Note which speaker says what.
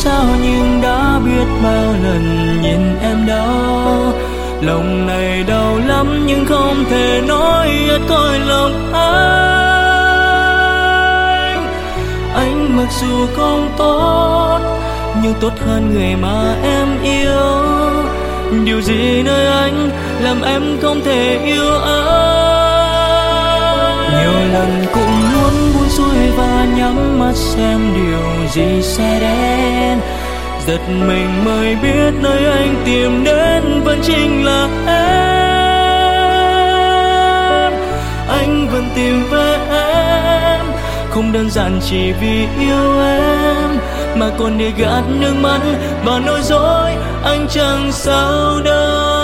Speaker 1: sao nhưng đã biết bao lần nhìn em đau. Lòng này đau lắm nhưng không thể nói hết cõi lòng anh. Anh mặc dù không tốt nhưng tốt hơn người mà em yêu. Điều gì nơi anh làm em không thể yêu anh? Nhiều lần cũng muốn buông xuôi và nhắm mắt xem điều gì sẽ đến. Giật mình mới biết nơi anh tìm đến vẫn chính là em. Anh vẫn tìm về em, không đơn giản chỉ vì yêu em, mà còn để gạt nước mắt và nói dối anh chẳng sao đâu.